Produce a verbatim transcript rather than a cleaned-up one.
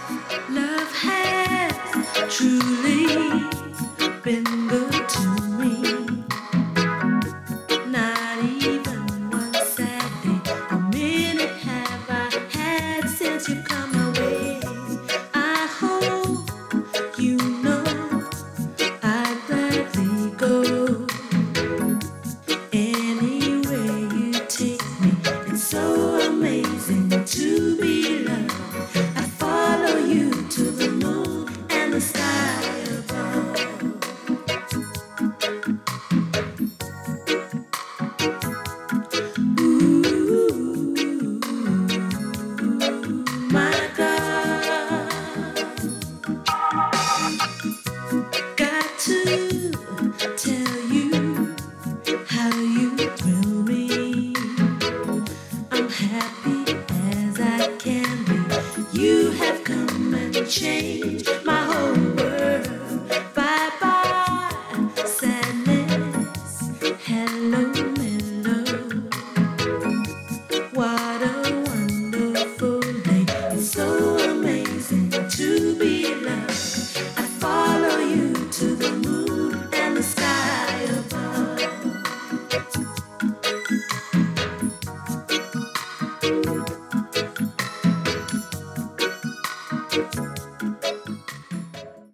Love has truly been good to me. Not even one sad day, a minute have I had since you come away. I hope you know I'd gladly go anywhere you take me. It's so amazing to be loved. I follow you to the moon and the sky above. My God, got to tell you how you thrill me. I'm happy as I can be. You have come and changed